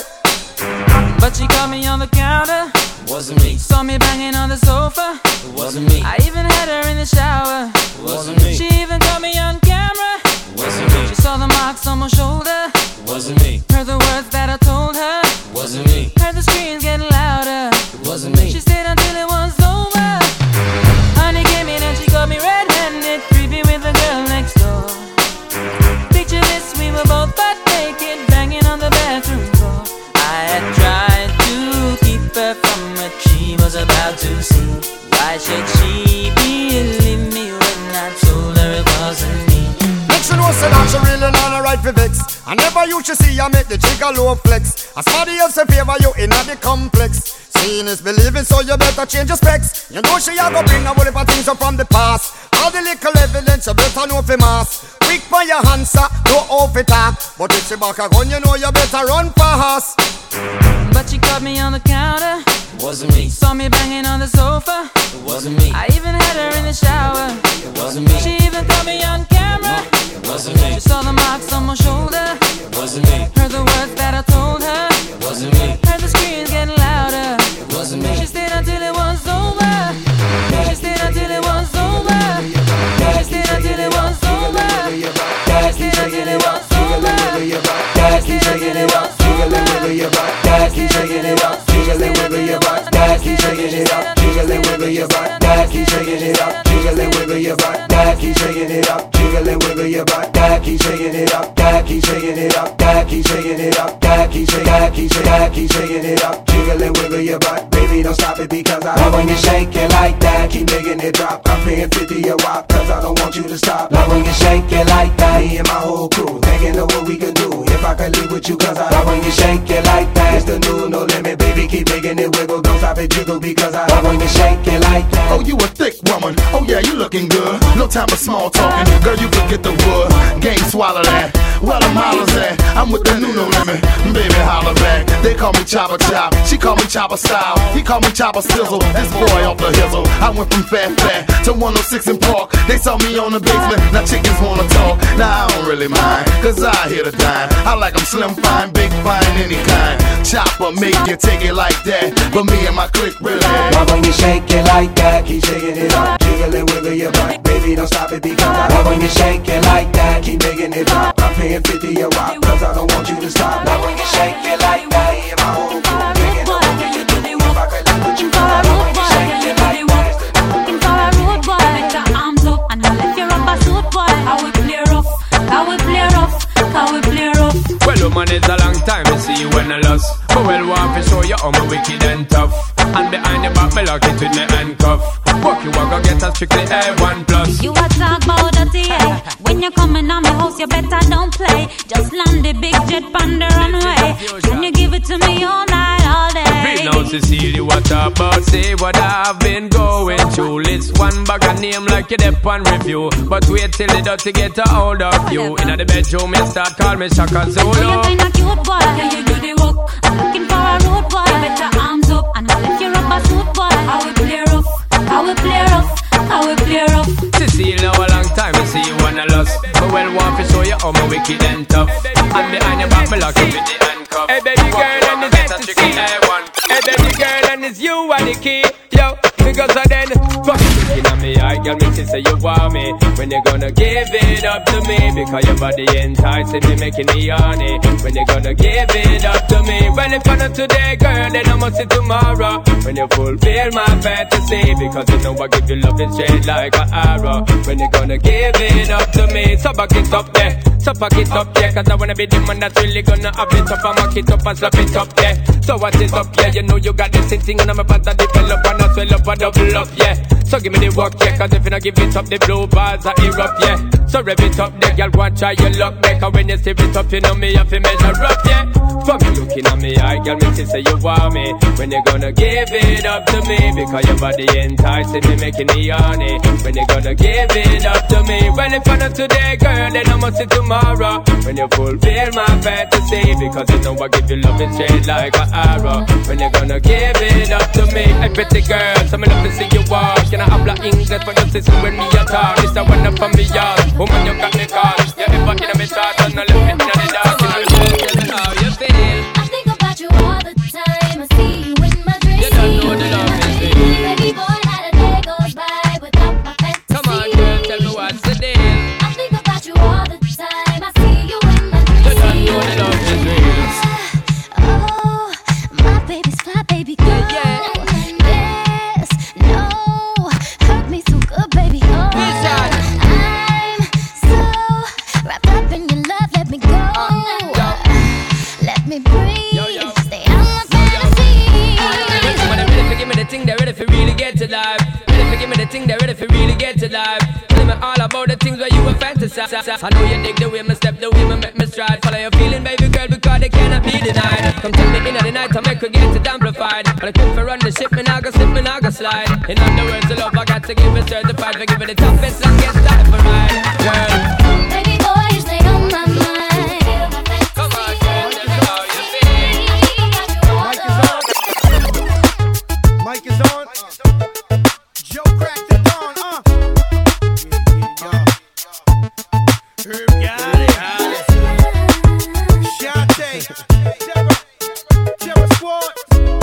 But she caught me on the counter. Wasn't me. Saw me banging on the sofa. Wasn't me. I even had her in the shower. Wasn't me. She even caught me on camera. Wasn't me. She saw the marks on my shoulder. Wasn't me. Heard the words that I told her. Wasn't me. Heard the screams getting louder. Wasn't me. She stayed until it was over. Honey came in and she got me red-handed, creepy with the girl next door. Picture this, we were both butt naked, banging on the bathroom floor. I had tried to keep her from what she was about to see. Why should she believe me when I told her it wasn't me? Make she know say that she really not a right for vex. I never used to see you make the jigger low flex. As somebody else in favor you in the complex. Seeing is believing, so you better change your specs. You know she a go bring a whole heap of things up from the past. All the little evidence you better know for mass. Quick for your answer, no off it talk. But if she back a gun, you know you better run fast. But she caught me on the counter. Wasn't me. Saw me banging on the sofa. Wasn't me. I even had her in the shower. Wasn't me. She even caught me on camera. Wasn't me. She saw the marks on my shoulder. Wasn't me. Heard the words that I told her. Wasn't me. Heard the screams getting louder. Wasn't me. She stayed until it was over. She stayed until it was over. She stayed until it was over. She stayed until it was over. She stayed until it was over. Keep shaking it up, jiggle and wiggle your butt. Keep shaking it up, jiggle and wiggle your butt. Keep shaking it up, jiggle and wiggle your butt. Keep shaking it up, jiggle and wiggle your butt. Keep shaking it up, keep shaking it up, keep shaking it up, keep shaking it up, jiggle and wiggle your butt. Baby, don't stop it because I love when you shake it like that. Keep making it drop. I'm paying 50 a wop 'cause I don't want you to stop. Love when you shake it like that. Me and my whole crew thinking of what we could do. If if I could live with you, cause I love when you shake it like that. It's the new no limit, baby, keep making it wiggle. Don't stop it, jiggle, because I love when you shake it like that. Oh, you a thick woman, oh yeah, you looking good. No time for small talking, girl, you can get the wood. Game swallow that, where the miles at? I'm with the new no limit, baby, holla back. They call me Chopper Chop, she call me Chopper Style. He call me Chopper Sizzle, this boy off the hizzle. I went from Fat to 106 in Park. They saw me on the basement, now chickens wanna talk. Now I don't really mind, cause I hit a dime. I like them slim, fine, big, fine, any kind. Chopper make you take it like that, but me and my clique really. Love when you shake it like that, keep shaking it up, jiggle and wiggle your butt. Baby, don't stop it because I love when you shake it like that, keep making it drop. I'm paying 50 a rock, cause I don't want you to stop. Love when you shake it like that, yeah, my whole crew making it up. Can you do it? If I could live with you, love when you shake it like that. Looking for a road boy, better arms up and I'll let you rub a suit boy. I will play rough, I will play rough, I will play rough. Well, woman, it's a long time to see you when I lost. But well, want to show you how my wicked and tough. And behind your back, me lock it with me handcuff. Walk you walk, go get a strictly A1+. You a talk about dirty, eh? When you coming on my house, you better don't play. Just land the big jet on the runway. Can you give it to me all night, all day? Real now, Cecilia, what about? Say what I've been going through. List one bag of name like you dep on review. But wait till the dirty get a hold of you. In the bedroom, you start call me Shaka Zulu. You kinda cute boy, can you do the work? I'm looking for a road boy, better arms up and I'll let you rub a suit boy. I will play rough, I will play rough, I will play rough. Cecilia, now a long time to see you when I lost. But well, want to show you how my wicked and tough. And behind your back, me lock it with the handcuff. Hey baby girl, and it's ecstasy. Hey baby girl, and it's you are the key. Yo, because I then fucking looking at me, I got me to say you want me. When you gonna give it up to me? Because your body enticing me, making me horny. When you gonna give it up to me? Well, if not today, girl, then I must see tomorrow. When you fulfill my fantasy, because you know I give you love and straight like an arrow. When you gonna give it up to me? So back it up there, so pack it up there. Cause I wanna be the man that's really gonna have it up and mock it up and slap it up there. So what is up, yeah? You know you got this thing and I'm about to develop and I swell up and double up, yeah. So give me the work, yeah. Cause if you not give it up, the blue bars are erupt, yeah. So rev it up, there, girl, go and try your luck, back. Cause when you stir it up, you know me have to measure up, yeah. From you looking at me, I girl, me say you want me. When you gonna give it up to me? Because your body enticing me, making me horny. When you gonna give it up to me? Well, if I not today, girl, then I must see tomorrow. When you fulfill my fantasy, because you know I give you love and straight like an arrow. When you gonna give it up to me? Hey, pretty girl, so me love to see you walk. Can I habla English, but just listen when me a talk. This a one up from me yard. Woman, you got me call. You ever in me thoughts and I left it in the dark. How you feel? I think about you all the time. I see you in my dreams. You don't know the love is real. Baby boy, not a day goes by without my fantasy. Come on, girl, tell me what's the deal. I think about you all the time. I see you in my dreams. You don't know the love is real. Oh, my baby's fly, baby girl. Yes, no, hurt me so good, baby. Oh, I'm so wrapped up in your love. Let me go. Let me breathe. Stay on my fantasy. When they're ready for give me the thing, they're ready for really get to life. Ready for give me the thing, they're ready for really get to life. Tell me all about the things where you were fantasize. I know you dig the way me step, the way me make me stride. Follow your feeling, baby girl, because they cannot be denied. Come take me in at the night, I make her get it amplified. But I quit for run the ship, me now go slip, me now go slide. In other words, the love I got to give it certified. For giving the toughest, longest life for ride, girl. Baby boy, you stay on my mind. Come on, girl, tell me how you feel. Mic is on. Joe cracked the dawn, Herb got it. Shante, Terror Squad.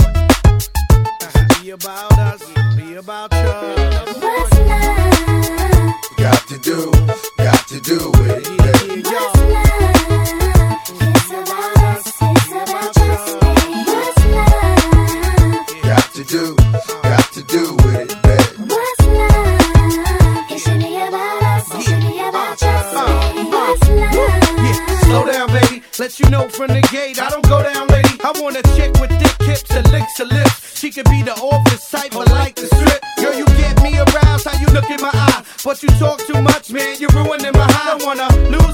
Be about us, be about us. What's love? Got to do with it. What's love? It's about us, it's about us. What's love? Got to do with it, baby. What's love? It should be about us, it should be about us. What's love? Slow down, baby. Let you know from the gate, I don't go down, lady. I want a chick with thick hips and licks her lips. She could be the office type, but like the strip. Girl, you get me aroused, how you look in my eye. But you talk too much, man, you're ruining my high. I don't wanna lose the feeling,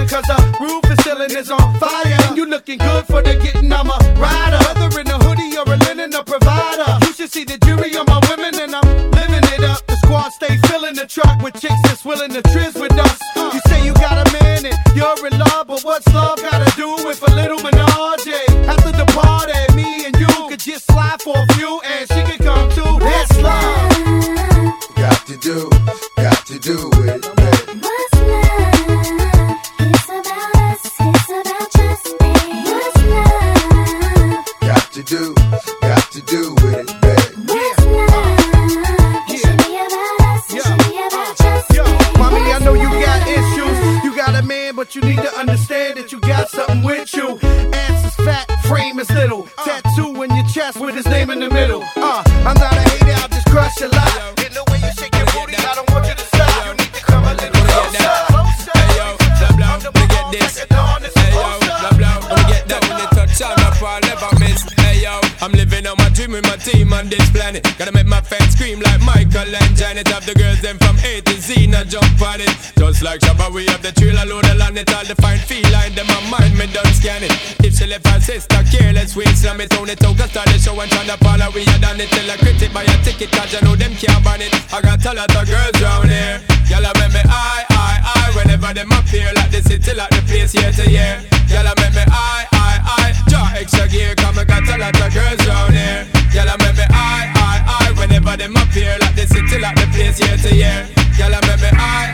cause the roof and ceiling is on fire. And you looking good for the getting, I'm a rider. Whether in a hoodie or a linen, a provider. You should see the jury on my women and I'm living it up. The squad stay filling the truck with chicks that's willing to trizz with us. You say you got a man and you're in love, but what's love gotta do with a little menage? After the party, me and you could just slide for a few and she could come too. That's love. Got to do it, baby. What's love? It's about us, it's about just me. What's love? Got to do it, baby. What's love? It should be about us, it should be about just me. Mommy, I know you got issues. You got a man, but you need to understand that you got something with you. Ass is fat, frame is little. Tattoo in your chest with his name in the middle. I'm not a hater, I'll just crush your life. In the way you shake your booty, I don't want you to stop. You need to come a little closer. Hey yo, blah blah, let me get this. Hey yo, blah blah, let me get that. When they touch on my fall, never miss. Hey yo, I'm living on my dream with my team on this planet. Gotta make my fans scream like Michael and Janet. Have the girls them from A to Z, now jump on it. Just like Shabba, we have the trailer loaded on it. All the fine feline, them my mind, me done scan it. If she left her sister careless, we slam it on it out. Cause start the show and tryna follow, we had done it. Till I critic buy a ticket, cause you know them can't ban it. I got a lot of girls round here. Y'all make me I. Whenever them appear like the city, like the place year to year. Y'all make me I. Draw extra gear, come I got a lot of girls round here. Y'all make me I. Whenever them appear like the city, like the place year to year. Y'all make me I.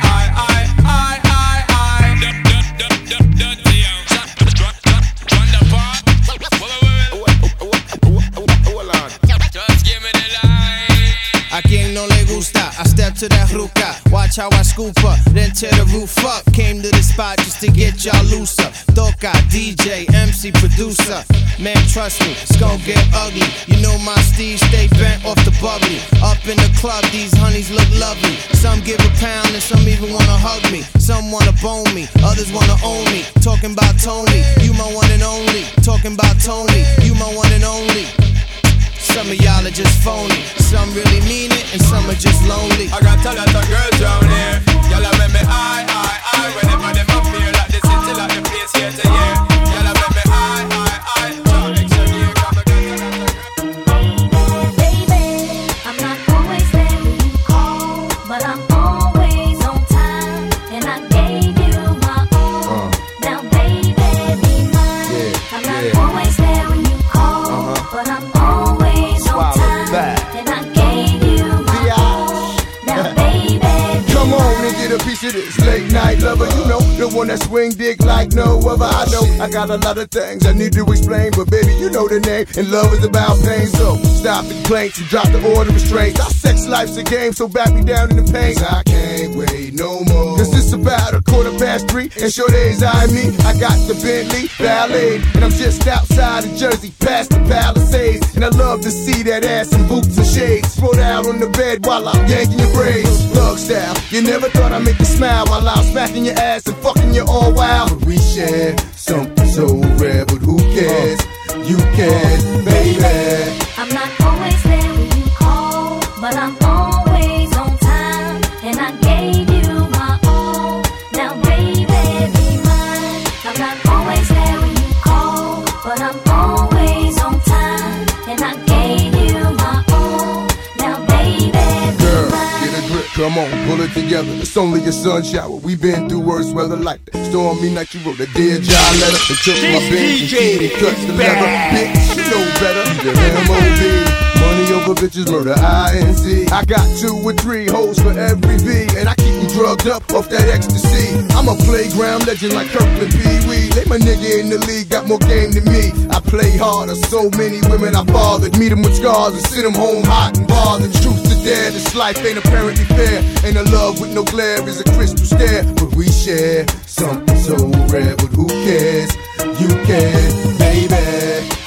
A quien no le gusta, I step to that ruca. Watch how I scoop up, then tear the roof up. Came to the spot just to get y'all looser. Toca, DJ, MC, producer. Man, trust me, it's gon' get ugly. You know my Steve stay bent off the bubbly. Up in the club, these honeys look lovely. Some give a pound and some even wanna hug me. Some wanna bone me, others wanna own me. Talking about Tony, you my one and only. Talking about Tony, you my one and only. Some of y'all are just phony. Some really mean it, and some are just lonely. I got a lot of girls round here. Y'all make me I. Whenever them up here like the city, like the place here to year. Y'all make me I. Baby, I'm not always there when you call, but I'm always on time, and I gave you my all. Now, baby, be mine. I'm not always there when you call, but I'm always on time, and I gave you my all. Now, baby, come on and get a piece of this late night lover. You know, the one that swing dick like no other. I know I got a lot of things I need to explain, but baby, you know the name, and love is about pain. So stop the complaints and drop the order of restraints. Our sex life's a game, so back me down in the pain. I can't wait no more, cause it's about 3:15, and sure days I me. I got the Bentley Ballet, and I'm just outside of Jersey, past the Palisades. And I love to see that ass in boots and shades. Throw out on the bed while I'm yanking your braids. Thug style, you never thought I'd make you smile while I'm smacking your ass and fucking you all wild. But we share something so rare, but who cares? You can, baby. I'm not always there when you call, but I'm always on time, and I gave you my all. Now, baby, be mine. I'm not always there when you call, but I'm always on time, and I gave you my all. Now, baby, be Girl, mine. get a grip, come on, pull it together. It's only a sun shower. We've been through worse weather like that. Stormy night, you wrote a Dear John letter and took my bench and keyed and cut the leather. Bitch, you know better. You the M.O.B. Money over bitches, murder, I.N.C. I got 2 or 3 hoes for every V, and I keep you drugged up off that ecstasy. I'm a playground legend like Kirkland Pee Wee. They my nigga in the league, got more game than me. I play harder, so many women I fathered. Meet them with scars and send them home hot and bothered. Truth to dare, this life ain't apparently fair. Ain't a love with no glare, is a crystal stare. But we share something so rare, but who cares? You can, baby.